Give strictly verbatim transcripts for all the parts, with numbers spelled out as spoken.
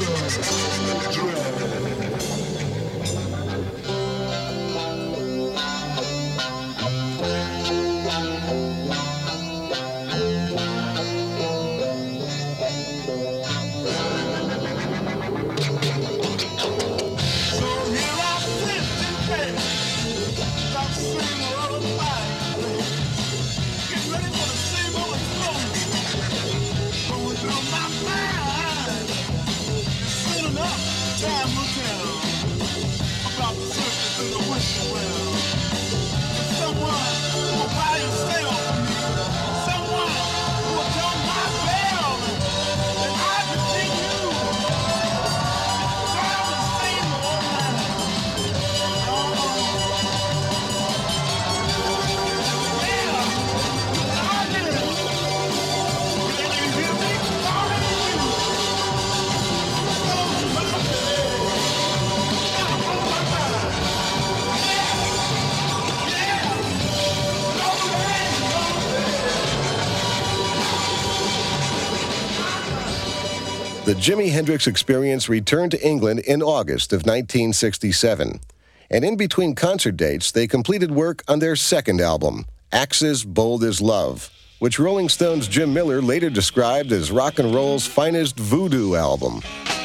The Jimi Hendrix Experience returned to England in August of nineteen sixty-seven. And in between concert dates, they completed work on their second album, Axis Bold as Love, which Rolling Stone's Jim Miller later described as rock and roll's finest voodoo album.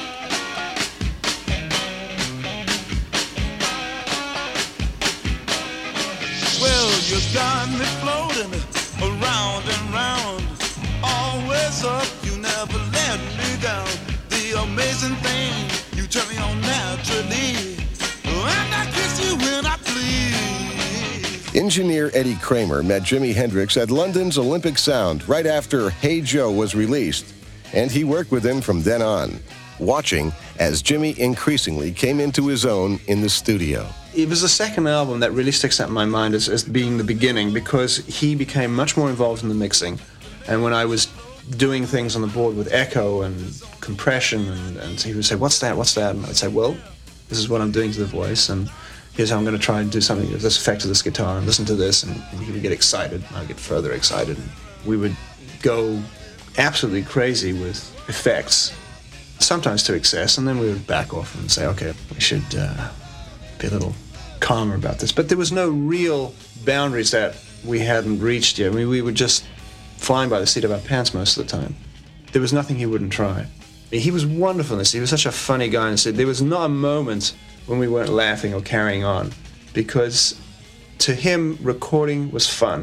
Well, you got me floating around and round, always up, you never let me down. The amazing thing, you turn me on naturally, and I kiss you when I please. Engineer Eddie Kramer met Jimi Hendrix at London's Olympic Sound right after Hey Joe was released, and he worked with him from then on, watching as Jimi increasingly came into his own in the studio. It was the second album that really sticks out in my mind as, as being the beginning, because he became much more involved in the mixing. And when I was doing things on the board with echo and compression, and, and he would say, what's that, what's that? And I'd say, well, this is what I'm doing to the voice, and here's how I'm going to try and do something with this effect of this guitar, and listen to this, and, and he would get excited, and I'd get further excited. And we would go absolutely crazy with effects, sometimes to excess, and then we would back off and say, okay, we should uh, be a little calmer about this. But there was no real boundaries that we hadn't reached yet. I mean, we were just flying by the seat of our pants most of the time. There was nothing he wouldn't try. He was wonderful in this. He was such a funny guy, and said there was not a moment when we weren't laughing or carrying on, because to him, recording was fun.